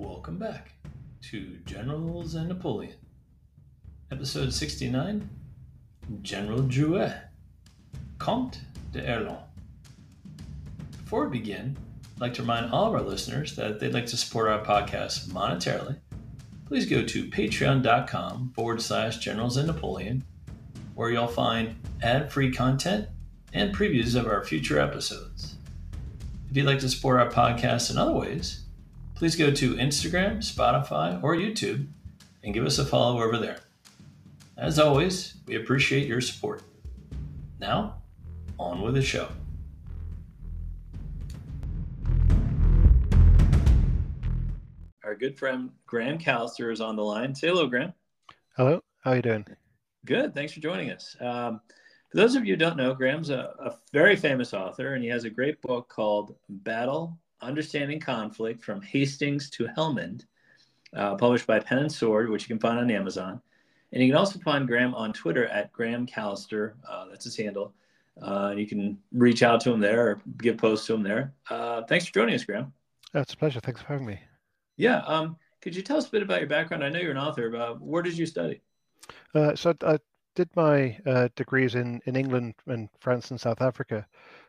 Welcome back to Generals and Napoleon, episode 69, General Drouet, Comte d'Erlon. Before we begin, I'd like to remind all of our listeners that if they'd like to support our podcast monetarily, please go to patreon.com/Generals and Napoleon, where you'll find ad-free content and previews of our future episodes. If you'd like to support our podcast in other ways, please go to Instagram, Spotify, or YouTube and give us a follow over there. As always, we appreciate your support. Now, on with the show. Our good friend Graham Callister is on the line. Say hello, Graham. Hello, how are you doing? Good, thanks for joining us. For those of you who don't know, Graham's a very famous author, and he has a great book called Battle, Understanding Conflict from Hastings to Helmand, published by Pen and Sword, which you can find on Amazon. And you can also find Graham on Twitter at Graham Callister. That's his handle. You can reach out to him there or give posts to him there. Thanks for joining us, Graham. It's a pleasure. Thanks for having me. Yeah. Could you tell us a bit about your background? I know you're an author. Where did you study? So I did my degrees in England and France and South Africa,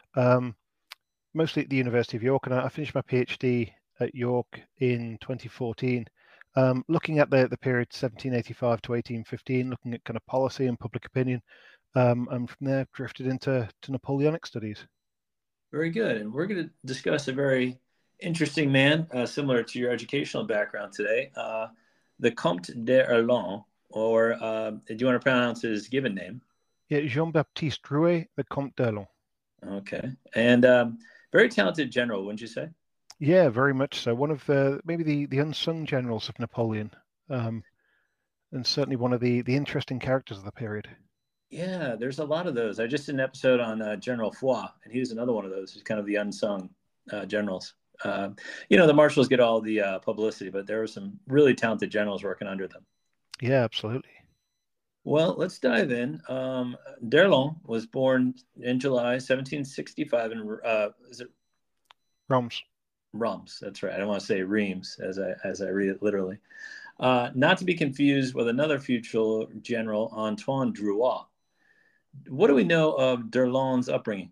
mostly at the University of York, and I finished my PhD at York in 2014, looking at the period 1785 to 1815, looking at kind of policy and public opinion, and from there drifted into Napoleonic studies. Very good. And we're going to discuss a very interesting man, similar to your educational background today, the Comte d'Erlon, or do you want to pronounce his given name? Yeah, Jean-Baptiste Drouet, the Comte d'Erlon. Okay. And very talented general, wouldn't you say? Yeah, very much so. One of maybe the unsung generals of Napoleon, and certainly one of the interesting characters of the period. Yeah, there's a lot of those. I just did an episode on General Foy, and he was another one of those who's kind of the unsung generals. The marshals get all the publicity, but there were some really talented generals working under them. Yeah, absolutely. Well, let's dive in. d'Erlon was born in July 1765 in is it Reims? Reims, that's right. I don't want to say Reims as I read it literally. Not to be confused with another future general, Antoine Drouot. What do we know of d'Erlon's upbringing?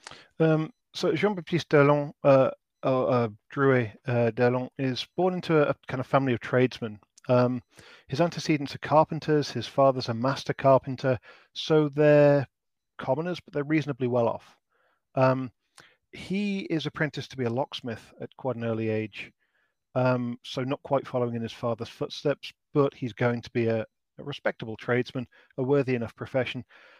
So Jean-Baptiste d'Erlon, Drouet d'Erlon, is born into a kind of family of tradesmen. His antecedents are carpenters. His father's a master carpenter, so they're commoners, but they're reasonably well off. He is apprenticed to be a locksmith at quite an early age, so not quite following in his father's footsteps, but he's going to be a respectable tradesman, a worthy enough profession.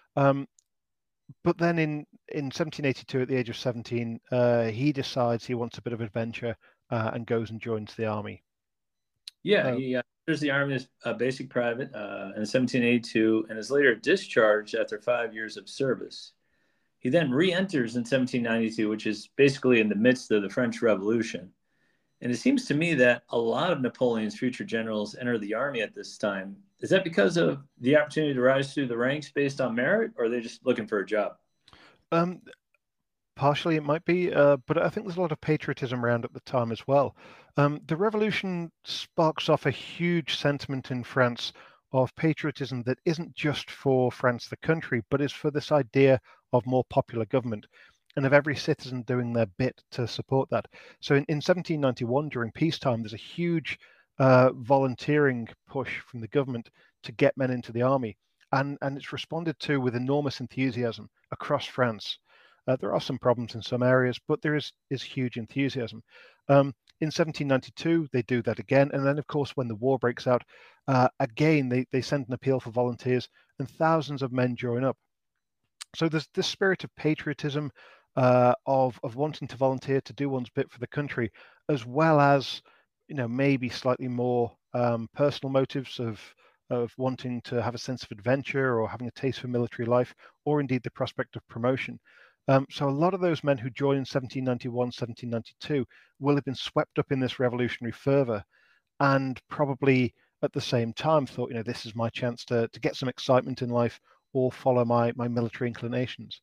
But then in 1782, at the age of 17, he decides he wants a bit of adventure and goes and joins the army. Yeah, he enters the army as a basic private in 1782 and is later discharged after 5 years of service. He then re-enters in 1792, which is basically in the midst of the French Revolution. And it seems to me that a lot of Napoleon's future generals enter the army at this time. Is that because of the opportunity to rise through the ranks based on merit, or are they just looking for a job? Partially it might be, but I think there's a lot of patriotism around at the time as well. The revolution sparks off a huge sentiment in France of patriotism that isn't just for France, the country, but is for this idea of more popular government and of every citizen doing their bit to support that. So in 1791, during peacetime, there's a huge volunteering push from the government to get men into the army. And it's responded to with enormous enthusiasm across France. There are some problems in some areas, but there is huge enthusiasm. In 1792, they do that again. And then, of course, when the war breaks out, again, they send an appeal for volunteers and thousands of men join up. So there's this spirit of patriotism, of wanting to volunteer to do one's bit for the country, as well as, maybe slightly more personal motives of wanting to have a sense of adventure or having a taste for military life, or indeed the prospect of promotion. So a lot of those men who joined in 1791, 1792 will have been swept up in this revolutionary fervor and probably at the same time thought, this is my chance to get some excitement in life or follow my military inclinations.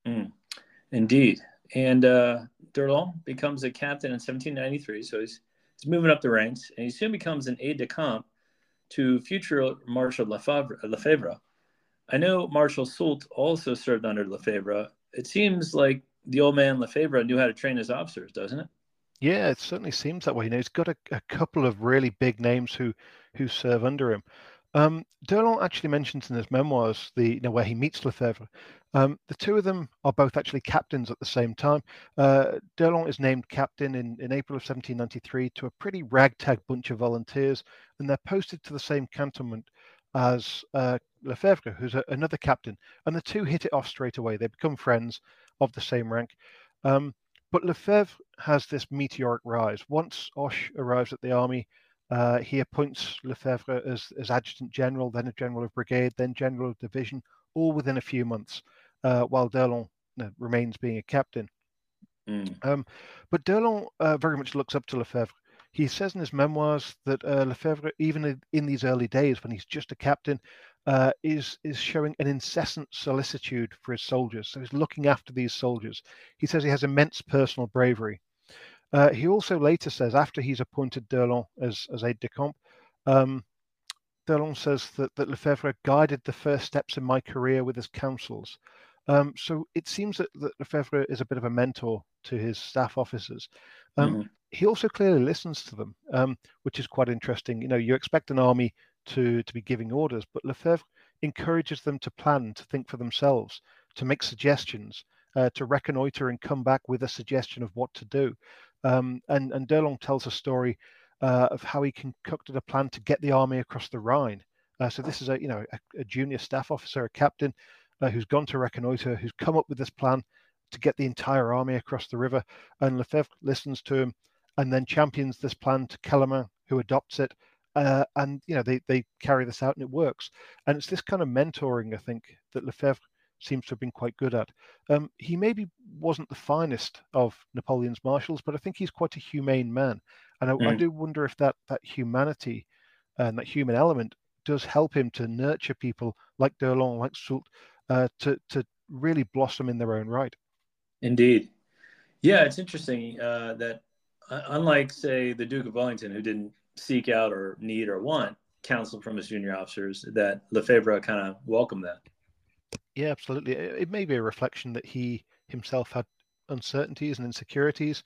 Indeed. And d'Erlon becomes a captain in 1793, so he's He's moving up the ranks, and he soon becomes an aide de camp to future Marshal Lefebvre. I know Marshal Soult also served under Lefebvre. It seems like the old man Lefebvre knew how to train his officers, doesn't it? Yeah, it certainly seems that way. He's got a couple of really big names who serve under him. D'Erlon actually mentions in his memoirs where he meets Lefebvre. The two of them are both actually captains at the same time. D'Erlon is named captain in April of 1793 to a pretty ragtag bunch of volunteers, and they're posted to the same cantonment as Lefebvre, who's another captain. And the two hit it off straight away. They become friends of the same rank. But Lefebvre has this meteoric rise. Once Hoche arrives at the army, he appoints Lefebvre as adjutant general, then a general of brigade, then general of division, all within a few months, while D'Erlon remains being a captain. But D'Erlon very much looks up to Lefebvre. He says in his memoirs that Lefebvre, even in these early days when he's just a captain, is showing an incessant solicitude for his soldiers. So he's looking after these soldiers. He says he has immense personal bravery. He also later says, after he's appointed D'Erlon as aide de camp, D'Erlon says that Lefebvre guided the first steps in my career with his counsels. So it seems that Lefebvre is a bit of a mentor to his staff officers. He also clearly listens to them, which is quite interesting. You expect an army to be giving orders, but Lefebvre encourages them to plan, to think for themselves, to make suggestions, to reconnoiter and come back with a suggestion of what to do. And D'Erlon tells a story of how he concocted a plan to get the army across the Rhine. So this is a junior staff officer, a captain, who's gone to reconnoiter, who's come up with this plan to get the entire army across the river. And Lefebvre listens to him and then champions this plan to Kellermann, who adopts it. And they carry this out and it works. And it's this kind of mentoring, I think, that Lefebvre seems to have been quite good at. He maybe wasn't the finest of Napoleon's marshals, but I think he's quite a humane man. And I do wonder if that humanity and that human element does help him to nurture people like D'Erlon, like Soult, to really blossom in their own right. Indeed. Yeah, it's interesting that unlike, say, the Duke of Wellington, who didn't seek out or need or want counsel from his junior officers, that Lefebvre kind of welcomed that. Yeah, absolutely. It may be a reflection that he himself had uncertainties and insecurities.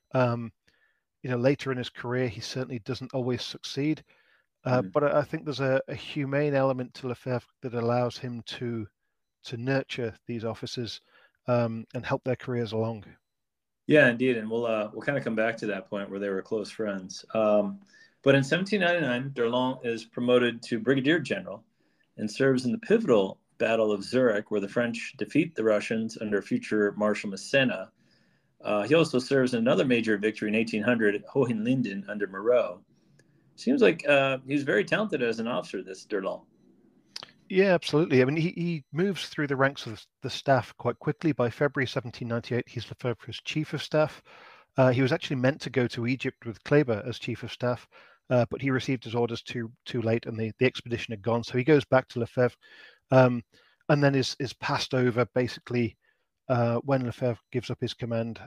Later in his career, he certainly doesn't always succeed. But I think there's a humane element to Lefebvre that allows him to nurture these officers and help their careers along. Yeah, indeed, and we'll kind of come back to that point where they were close friends. But in 1799, D'Erlon is promoted to brigadier general and serves in the pivotal Battle of Zurich, where the French defeat the Russians under future Marshal Massena. He also serves in another major victory in 1800 at Hohenlinden under Moreau. Seems like he's very talented as an officer, this D'Erlon. Yeah, absolutely. I mean, he moves through the ranks of the staff quite quickly. By February 1798, he's Lefebvre's chief of staff. He was actually meant to go to Egypt with Kleber as chief of staff, but he received his orders too late, and the expedition had gone. So he goes back to Lefebvre, and then is passed over basically when Lefebvre gives up his command.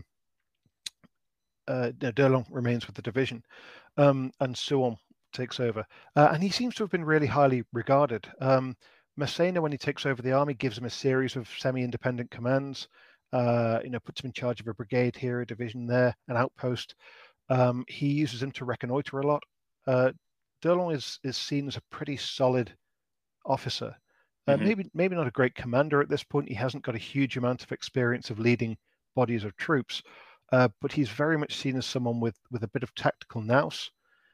D'Erlon remains with the division, and Souham takes over. And he seems to have been really highly regarded. Massena, when he takes over the army, gives him a series of semi-independent commands, puts him in charge of a brigade here, a division there, an outpost. He uses him to reconnoiter a lot. D'Erlon is seen as a pretty solid officer. Maybe not a great commander at this point. He hasn't got a huge amount of experience of leading bodies of troops, but he's very much seen as someone with a bit of tactical nous,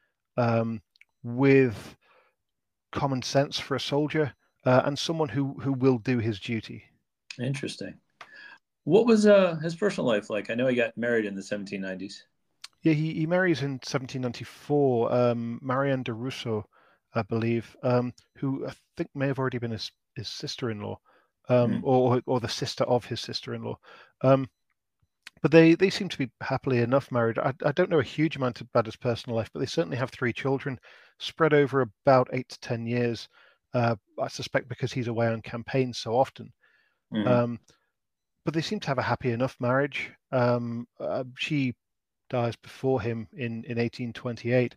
with common sense for a soldier, and someone who will do his duty. Interesting. What was his personal life like? I know he got married in the 1790s. Yeah, he marries in 1794 Marianne de Rousseau, I believe, who I think may have already been his sister-in-law, or the sister of his sister-in-law. But they seem to be happily enough married. I don't know a huge amount about his personal life, but they certainly have 3 children spread over about 8 to 10 years. I suspect because he's away on campaigns so often. But they seem to have a happy enough marriage. She dies before him in 1828.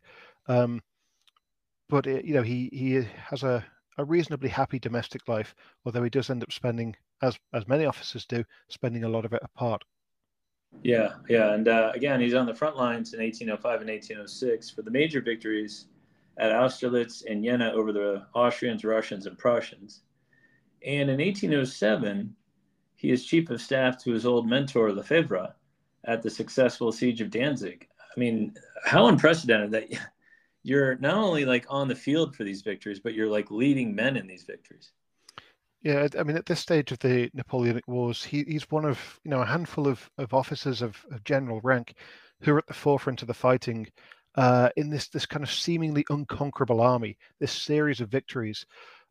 But he has a reasonably happy domestic life, although he does end up spending, as many officers do, spending a lot of it apart. Yeah, yeah. And again, he's on the front lines in 1805 and 1806 for the major victories at Austerlitz and Jena over the Austrians, Russians, and Prussians. And in 1807, he is chief of staff to his old mentor, Lefebvre, at the successful siege of Danzig. I mean, how unprecedented that you're not only like on the field for these victories, but you're like leading men in these victories. Yeah, I mean, at this stage of the Napoleonic Wars, he's one of a handful of officers of general rank who are at the forefront of the fighting in this kind of seemingly unconquerable army, this series of victories.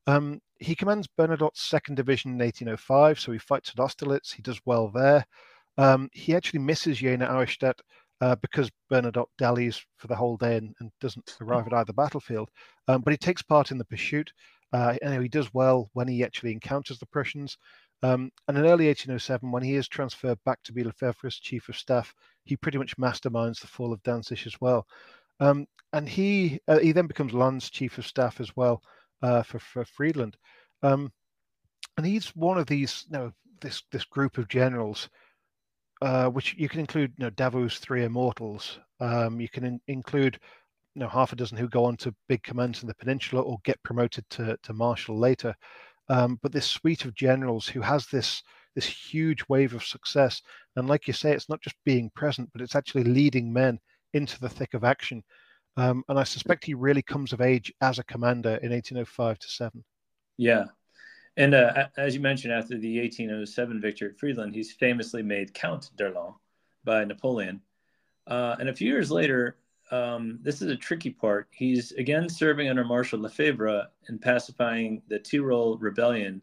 He commands Bernadotte's 2nd Division in 1805, so he fights at Austerlitz. He does well there. He actually misses Jena Auerstedt because Bernadotte dallies for the whole day and doesn't arrive at either battlefield. But he takes part in the pursuit. And he does well when he actually encounters the Prussians. And in early 1807, when he is transferred back to be Lefebvre's chief of staff, he pretty much masterminds the fall of Danzig as well. And he then becomes Lannes chief of staff as well for Friedland. And he's one of these, this group of generals, which you can include, Davout's 3 immortals. You can include half a dozen who go on to big commands in the peninsula or get promoted to marshal later. But this suite of generals who has this huge wave of success. And like you say, it's not just being present, but it's actually leading men into the thick of action. And I suspect he really comes of age as a commander in 1805 to 7. Yeah. And as you mentioned, after the 1807 victory at Friedland, he's famously made Count d'Erlon by Napoleon. And a few years later, this is a tricky part. He's again serving under Marshal Lefebvre and pacifying the Tyrol rebellion.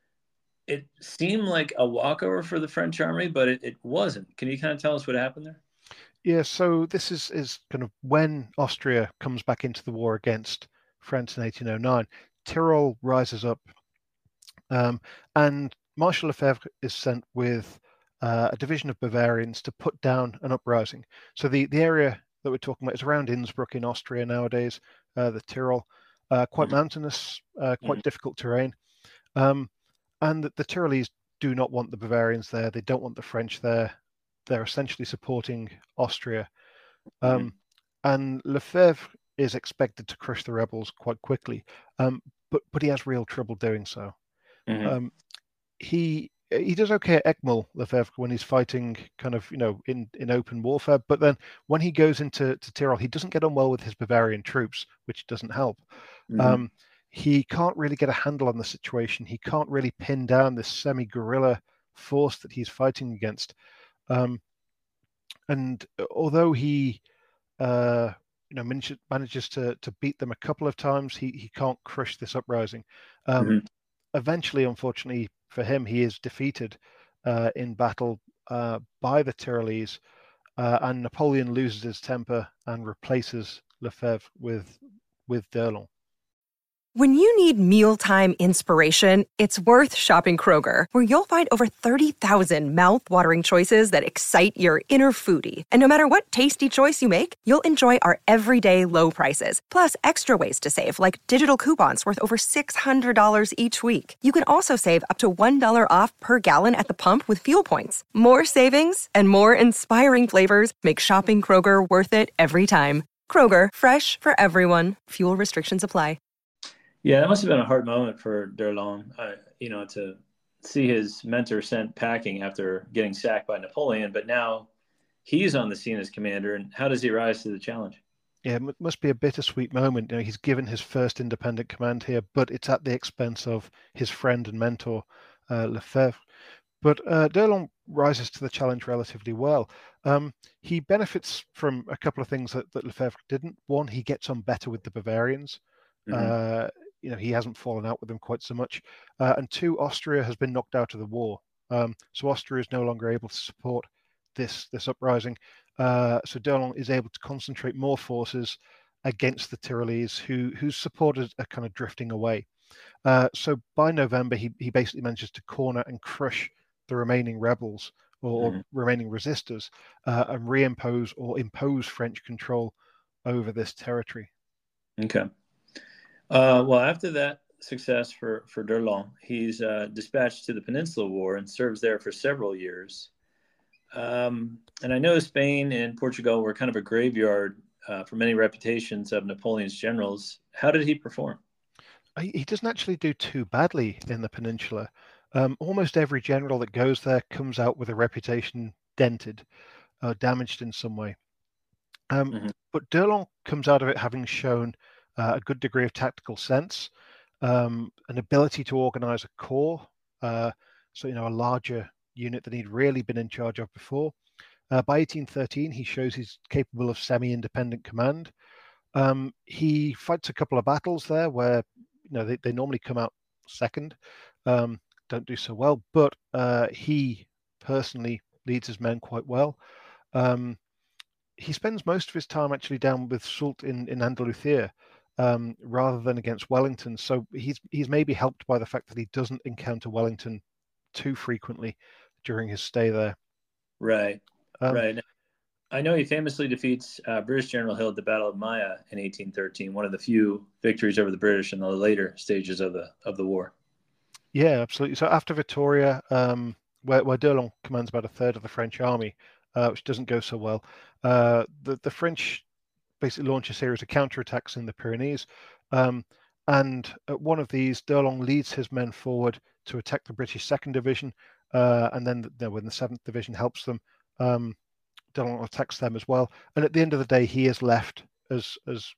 It seemed like a walkover for the French army, but it wasn't. Can you kind of tell us what happened there? Yeah, so this is kind of when Austria comes back into the war against France in 1809. Tyrol rises up, and Marshal Lefebvre is sent with a division of Bavarians to put down an uprising. So the area that we're talking about is around Innsbruck in Austria nowadays, the Tyrol, quite mountainous, quite difficult terrain. And the Tyrolese do not want the Bavarians there. They don't want the French there. They're essentially supporting Austria. And Lefebvre is expected to crush the rebels quite quickly, but he has real trouble doing so. He does okay at Eckmühl, Lefebvre, when he's fighting kind of, in open warfare. But then when he goes into Tyrol, he doesn't get on well with his Bavarian troops, which doesn't help. He can't really get a handle on the situation. He can't really pin down this semi-guerrilla force that he's fighting against. And although he, manages to beat them a couple of times, he can't crush this uprising. Eventually, unfortunately for him, he is defeated in battle by the Tyrolese, and Napoleon loses his temper and replaces Lefebvre with d'Erlon. When you need mealtime inspiration, it's worth shopping Kroger, where you'll find over 30,000 mouth-watering choices that excite your inner foodie. And no matter what tasty choice you make, you'll enjoy our everyday low prices, plus extra ways to save, like digital coupons worth over $600 each week. You can also save up to $1 off per gallon at the pump with fuel points. More savings and more inspiring flavors make shopping Kroger worth it every time. Kroger, fresh for everyone. Fuel restrictions apply. Yeah, that must have been a hard moment for d'Erlon, to see his mentor sent packing after getting sacked by Napoleon. But now he's on the scene as commander, and how does he rise to the challenge? Yeah, it must be a bittersweet moment. He's given his first independent command here, but it's at the expense of his friend and mentor, Lefebvre. But d'Erlon rises to the challenge relatively well. He benefits from a couple of things that Lefebvre didn't. One, he gets on better with the Bavarians. He hasn't fallen out with them quite so much. And two, Austria has been knocked out of the war. So Austria is no longer able to support this uprising. So d'Erlon is able to concentrate more forces against the Tyrolese, whose supporters are kind of drifting away. So by November, he basically manages to corner and crush the remaining rebels or remaining resistors, and reimpose or impose French control over this territory. Okay. Well, after that success for d'Erlon, he's dispatched to the Peninsula War and serves there for several years. And I know Spain and Portugal were kind of a graveyard for many reputations of Napoleon's generals. How did he perform? He doesn't actually do too badly in the peninsula. Almost every general that goes there comes out with a reputation dented, damaged in some way. But d'Erlon comes out of it having shown a good degree of tactical sense, an ability to organize a corps, so a larger unit than he'd really been in charge of before. By 1813, he shows he's capable of semi-independent command. He fights a couple of battles there where they normally come out second, don't do so well, but he personally leads his men quite well. He spends most of his time actually down with Soult in Andalusia, rather than against Wellington. So he's maybe helped by the fact that he doesn't encounter Wellington too frequently during his stay there. Right. Right. I know he famously defeats British General Hill at the Battle of Maya in 1813, one of the few victories over the British in the later stages of the war. Yeah, absolutely. So after Vittoria, where d'Erlon commands about a third of the French army, which doesn't go so well, the French basically launch a series of counterattacks in the Pyrenees. And at one of these, d'Erlon leads his men forward to attack the British 2nd Division. And then when the 7th Division helps them, d'Erlon attacks them as well. And at the end of the day, he is left as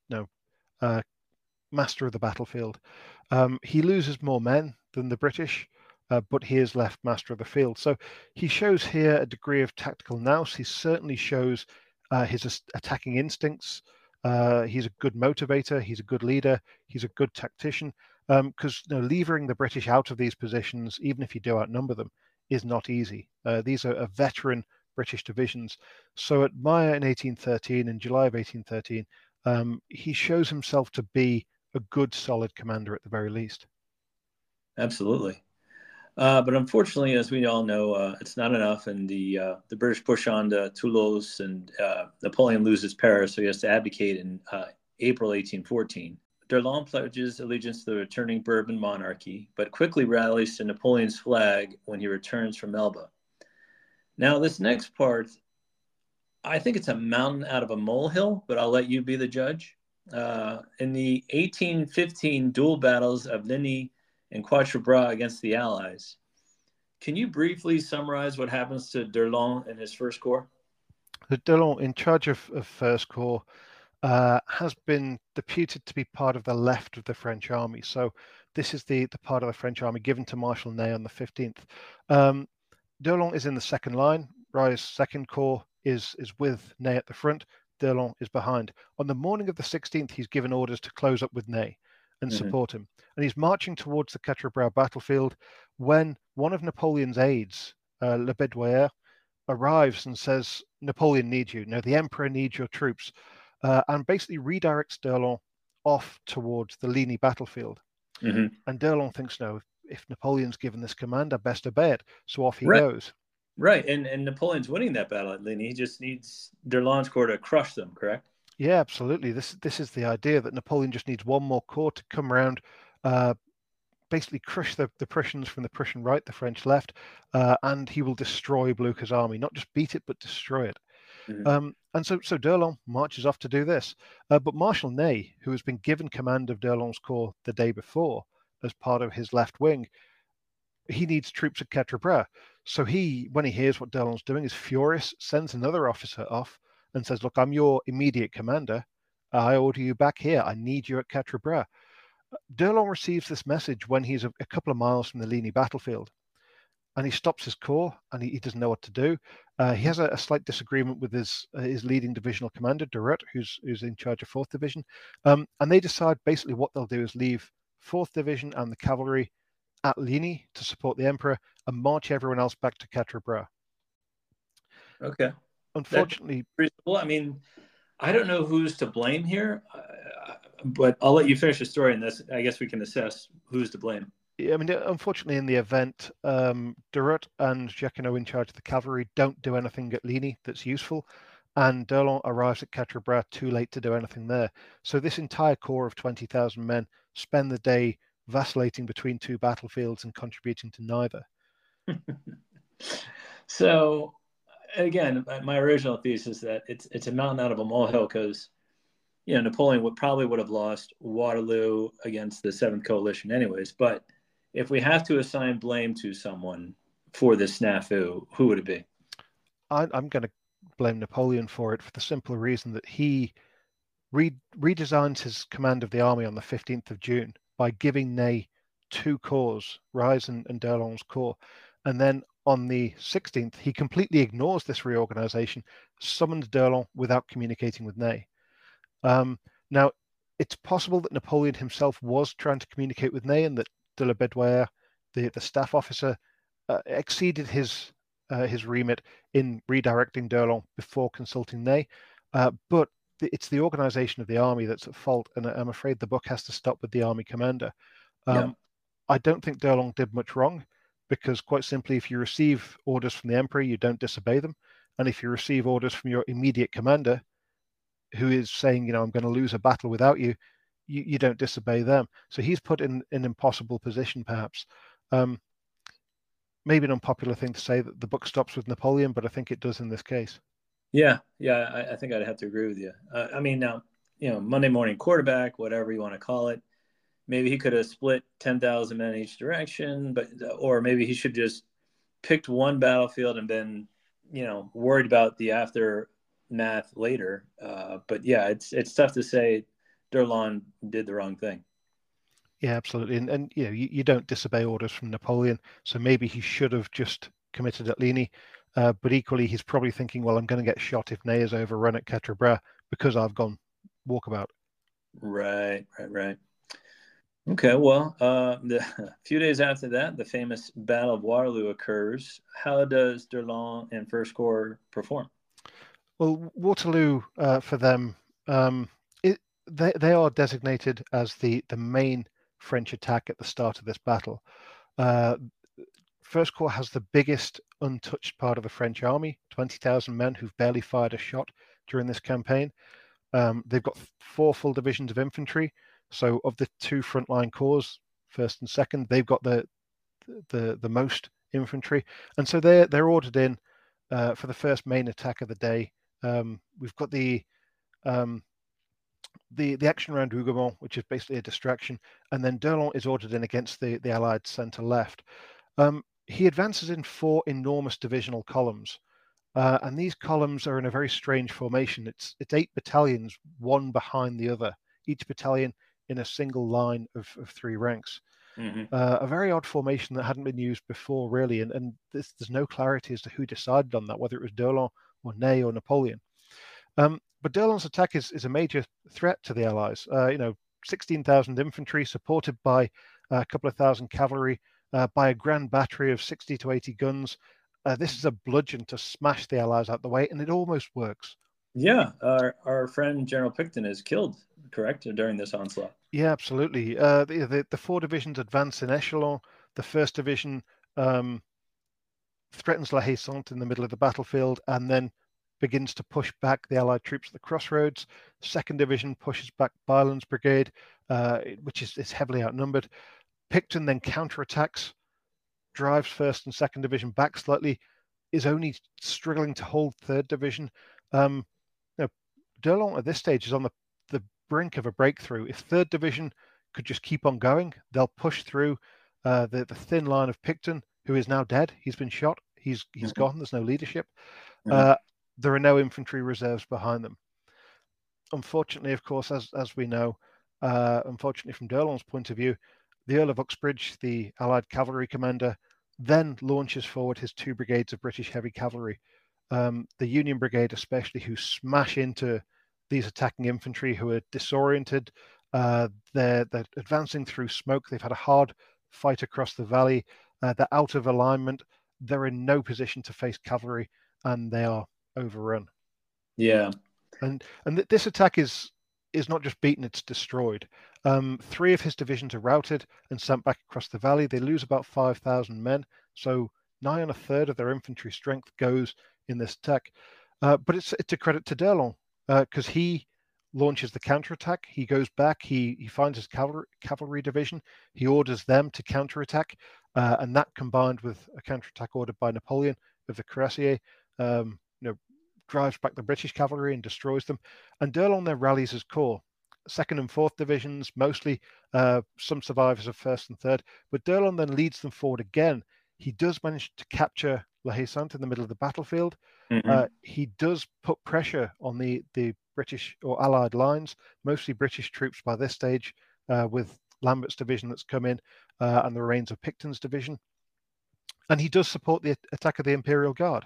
master of the battlefield. He loses more men than the British, but he is left master of the field. So he shows here a degree of tactical nous. He certainly shows his attacking instincts. He's a good motivator. He's a good leader. He's a good tactician. Because levering the British out of these positions, even if you do outnumber them, is not easy. These are veteran British divisions. So at Maya in 1813, in July of 1813, he shows himself to be a good, solid commander at the very least. Absolutely. But unfortunately, as we all know, it's not enough, and the British push on to Toulouse, and Napoleon loses Paris, so he has to abdicate in April 1814. d'Erlon pledges allegiance to the returning Bourbon monarchy, but quickly rallies to Napoleon's flag when he returns from Elba. Now, this next part, I think it's a mountain out of a molehill, but I'll let you be the judge. In the 1815 dual battles of Ligny and Quatre Bras against the Allies, can you briefly summarize what happens to d'Erlon and his First Corps? d'Erlon, in charge of First Corps, has been deputed to be part of the left of the French army. So this is the part of the French army given to Marshal Ney on the 15th. d'Erlon is in the second line. Rye's Second Corps is with Ney at the front. d'Erlon is behind. On the morning of the 16th, he's given orders to close up with Ney and support him. And he's marching towards the Quatre Bras battlefield when one of Napoleon's aides, Lebedouyer, arrives and says, Napoleon needs you. The Emperor needs your troops. And basically redirects d'Erlon off towards the Ligny battlefield. And d'Erlon thinks, if Napoleon's given this command, I best obey it. So off he goes. Right. And Napoleon's winning that battle at Ligny. He just needs d'Erlon's corps to crush them, correct? Yeah, absolutely. This is the idea that Napoleon just needs one more corps to come around, basically crush the Prussians from the Prussian right, the French left, and he will destroy Blucher's army. Not just beat it, but destroy it. And so d'Erlon marches off to do this. But Marshal Ney, who has been given command of d'Erlon's corps the day before as part of his left wing, he needs troops at Quatre Bras. So when he hears what d'Erlon's doing, is furious, sends another officer off and says, look, I'm your immediate commander. I order you back here. I need you at Quatre Bras. d'Erlon receives this message when he's a couple of miles from the Ligny battlefield. And he stops his corps, and he doesn't know what to do. He has a slight disagreement with his leading divisional commander, Duret, who's in charge of 4th Division. And they decide basically what they'll do is leave 4th Division and the cavalry at Ligny to support the Emperor and march everyone else back to Quatre Bras. Okay. Unfortunately... Well, I mean, I don't know who's to blame here, but I'll let you finish the story, and I guess we can assess who's to blame. I mean, unfortunately, in the event, Durut and Jacquinot in charge of the cavalry don't do anything at Ligny that's useful, and D'Erlon arrives at Quatre Bras too late to do anything there. So this entire corps of 20,000 men spend the day vacillating between two battlefields and contributing to neither. So, again, my original thesis that it's a mountain out of a molehill because Napoleon would have lost Waterloo against the Seventh Coalition anyways. But if we have to assign blame to someone for this snafu, who would it be? I'm going to blame Napoleon for it for the simple reason that he redesigns his command of the army on the 15th of June by giving Ney two corps, Rise and D'Erlon's corps. And then on the 16th, he completely ignores this reorganization, summons D'Erlon without communicating with Ney. Now, it's possible that Napoleon himself was trying to communicate with Ney and that de la Bedouere, the staff officer, exceeded his remit in redirecting D'Erlon before consulting Ney. But it's the organization of the army that's at fault, and I'm afraid the book has to stop with the army commander. I don't think D'Erlon did much wrong, because quite simply, if you receive orders from the emperor, you don't disobey them. And if you receive orders from your immediate commander, who is saying, I'm going to lose a battle without you, you don't disobey them. So he's put in an impossible position, perhaps. Maybe an unpopular thing to say that the book stops with Napoleon, but I think it does in this case. Yeah, I think I'd have to agree with you. I mean, now, Monday morning quarterback, whatever you want to call it, maybe he could have split 10,000 men each direction, or maybe he should just picked one battlefield and been, worried about the aftermath later. But yeah, it's tough to say D'Erlon did the wrong thing. Yeah, absolutely. And you don't disobey orders from Napoleon, so maybe he should have just committed at Ligny. But equally, he's probably thinking, well, I'm going to get shot if Ney is overrun at Quatre Bras because I've gone walkabout. Right. Okay, well, a few days after that, the famous Battle of Waterloo occurs. How does D'Erlon and First Corps perform? Well, Waterloo, for them, they are designated as the main French attack at the start of this battle. First Corps has the biggest untouched part of the French army, 20,000 men who've barely fired a shot during this campaign. They've got 4 full divisions of infantry. So of the 2 frontline corps, first and second, they've got the most infantry. And so they're ordered in for the first main attack of the day. We've got the action around Hougomont, which is basically a distraction, and then D'Erlon is ordered in against the Allied centre left. He advances in 4 enormous divisional columns, and these columns are in a very strange formation. It's 8 battalions, one behind the other, each battalion in a single line of 3 ranks. Mm-hmm. A very odd formation that hadn't been used before, really, and there's no clarity as to who decided on that, whether it was D'Erlon or Ney or Napoleon. But D'Erlon's attack is a major threat to the Allies. 16,000 infantry supported by a couple of thousand cavalry, by a grand battery of 60 to 80 guns. This is a bludgeon to smash the Allies out the way, and it almost works. Yeah, our friend General Picton is killed, correct, during this onslaught? Yeah, absolutely. The 4 divisions advance in echelon. The 1st division threatens La Haye Sainte in the middle of the battlefield, and then begins to push back the Allied troops at the crossroads. 2nd division pushes back Byland's brigade, which is heavily outnumbered. Picton then counterattacks, drives 1st and 2nd division back slightly, is only struggling to hold 3rd division. D'Erlon at this stage is on the brink of a breakthrough. If 3rd division could just keep on going, they'll push through the thin line of Picton, who is now dead. He's been shot. He's gone. There's no leadership. There are no infantry reserves behind them. Unfortunately, of course, as we know, unfortunately from D'Erlon's point of view, the Earl of Uxbridge, the Allied cavalry commander, then launches forward his 2 brigades of British heavy cavalry. The Union Brigade especially, who smash into these attacking infantry who are disoriented. They're advancing through smoke. They've had a hard fight across the valley. They're out of alignment. They're in no position to face cavalry, and they are overrun. Yeah. And this attack is is not just beaten, it's destroyed. 3 of his divisions are routed and sent back across the valley. They lose about 5,000 men, so nigh on a third of their infantry strength goes in this attack. But it's a credit to d'Erlon, because he launches the counterattack. He goes back, he finds his cavalry division, he orders them to counterattack, and that combined with a counterattack ordered by Napoleon of the Cuirassiers, drives back the British cavalry and destroys them. And d'Erlon then rallies his corps. 2nd and 4th divisions, mostly some survivors of 1st and 3rd, but d'Erlon then leads them forward again. He does manage to capture La Haye Sainte in the middle of the battlefield. He does put pressure on the British or Allied lines, mostly British troops by this stage, with Lambert's division that's come in and the remains of Picton's division. And he does support the attack of the Imperial Guard.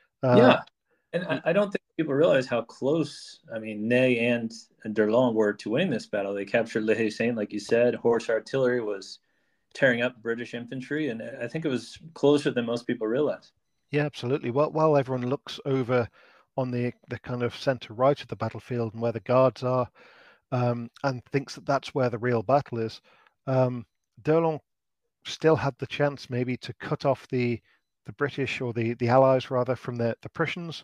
And I don't think people realize how close, Ney and d'Erlon were to winning this battle. They captured La Haye Sainte, like you said. Horse artillery was tearing up British infantry, and I think it was closer than most people realize. Yeah, absolutely. While everyone looks over on the kind of center right of the battlefield and where the guards are, and thinks that that's where the real battle is, d'Erlon still had the chance maybe to cut off the British, or the Allies rather, from the Prussians.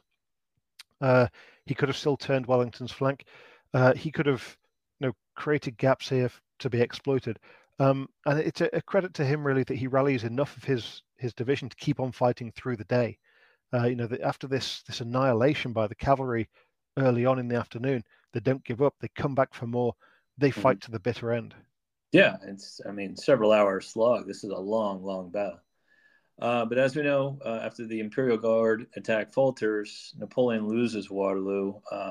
He could have still turned Wellington's flank. He could have created gaps here to be exploited. And it's a credit to him, really, that he rallies enough of his division to keep on fighting through the day. After this annihilation by the cavalry early on in the afternoon, they don't give up. They come back for more. They fight to the bitter end. Yeah, it's several hours slog. This is a long, long battle. But as we know, after the Imperial Guard attack falters, Napoleon loses Waterloo,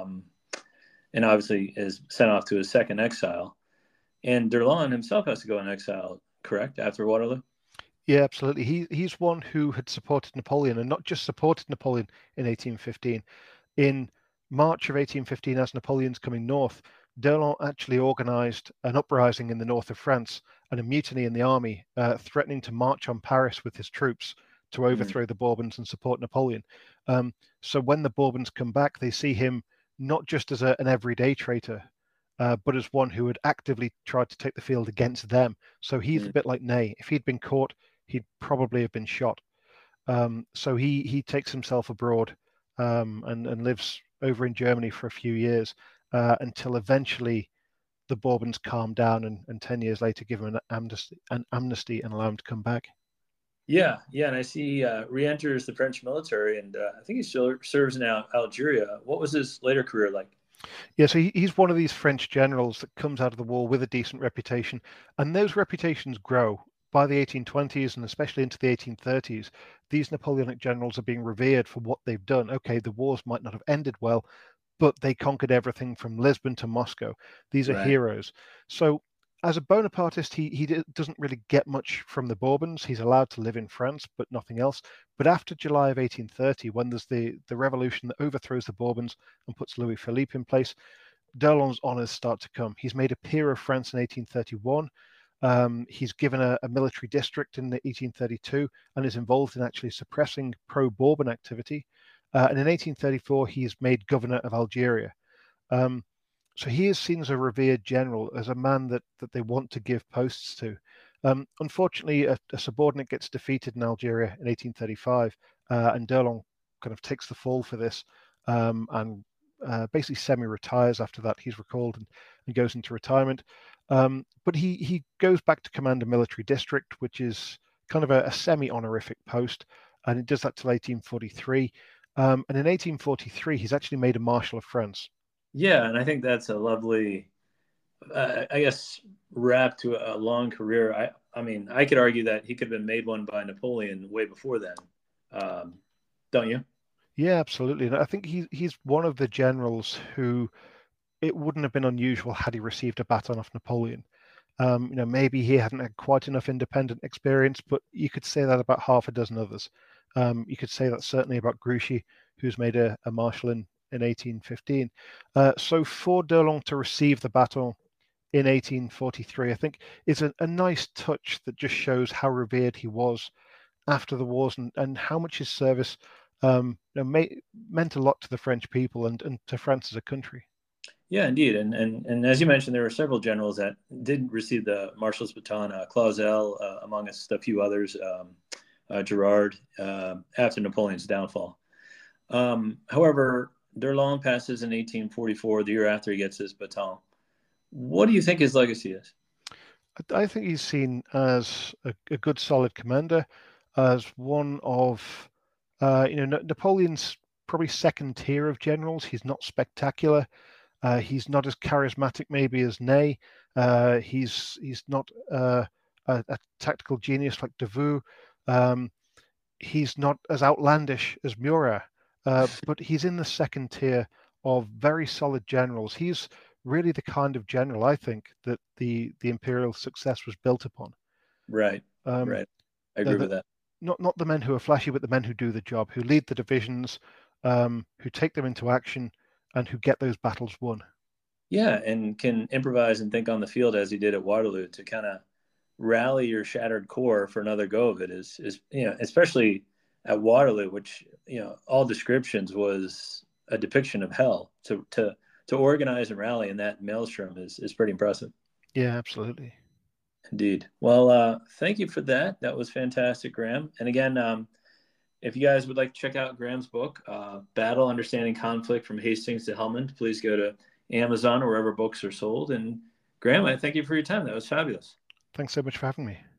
and obviously is sent off to his second exile. And d'Erlon himself has to go in exile, correct, after Waterloo? Yeah, absolutely. He's one who had supported Napoleon, and not just supported Napoleon in 1815. In March of 1815, as Napoleon's coming north, d'Erlon actually organized an uprising in the north of France and a mutiny in the army, threatening to march on Paris with his troops to overthrow the Bourbons and support Napoleon. So when the Bourbons come back, they see him not just as an everyday traitor, but as one who had actively tried to take the field against them. So he's a bit like Ney. If he'd been caught, he'd probably have been shot. So he takes himself abroad and lives over in Germany for a few years until eventually the Bourbons calm down and 10 years later give him an amnesty and allow him to come back. Yeah, and I see re-enters the French military, and I think he still serves in Algeria. What was his later career like? Yeah, so he's one of these French generals that comes out of the war with a decent reputation, and those reputations grow. By the 1820s and especially into the 1830s, these Napoleonic generals are being revered for what they've done. Okay, the wars might not have ended well, but they conquered everything from Lisbon to Moscow. These are heroes. So as a Bonapartist, he doesn't really get much from the Bourbons. He's allowed to live in France, but nothing else. But after July of 1830, when there's the revolution that overthrows the Bourbons and puts Louis Philippe in place, d'Erlon's honors start to come. He's made a peer of France in 1831. He's given a military district in 1832 and is involved in actually suppressing pro-Bourbon activity. And in 1834, he is made governor of Algeria. So he is seen as a revered general, as a man that they want to give posts to. Unfortunately, a subordinate gets defeated in Algeria in 1835, and d'Erlon kind of takes the fall for this and basically semi-retires after that. He's recalled and goes into retirement. But he goes back to command a military district, which is kind of a semi-honorific post, and it does that till 1843. And in 1843, he's actually made a Marshal of France. Yeah, and I think that's a lovely, wrap to a long career. I could argue that he could have been made one by Napoleon way before then. Don't you? Yeah, absolutely. And I think he's one of the generals who it wouldn't have been unusual had he received a baton off Napoleon. Maybe he hadn't had quite enough independent experience, but you could say that about half a dozen others. You could say that certainly about Grouchy, who's made a marshal in 1815. So for d'Erlon to receive the baton in 1843, I think is a nice touch that just shows how revered he was after the wars and how much his service meant a lot to the French people and to France as a country. Yeah, indeed. And as you mentioned, there were several generals that did receive the marshal's baton. Clausel, among us, a few others, Gerard, after Napoleon's downfall. However, D'Erlon passes in 1844, the year after he gets his baton. What do you think his legacy is? I think he's seen as a good, solid commander, as one of, Napoleon's probably second tier of generals. He's not spectacular. He's not as charismatic maybe as Ney. He's not a tactical genius like Davout. He's not as outlandish as Murat, but he's in the second tier of very solid generals. He's really the kind of general I think that the imperial success was built upon. Right, right. I agree with that. Not the men who are flashy, but the men who do the job, who lead the divisions, who take them into action, and who get those battles won. Yeah, and can improvise and think on the field as he did at Waterloo to kind of rally your shattered core for another go of it is especially at Waterloo, which all descriptions was a depiction of hell. To organize and rally in that maelstrom is pretty impressive. Yeah, absolutely. Indeed. Well, thank you for that. That was fantastic, Graham. And again, if you guys would like to check out Graham's book, Battle: Understanding Conflict from Hastings to Helmand, please go to Amazon or wherever books are sold. And Graham, I thank you for your time. That was fabulous. Thanks so much for having me.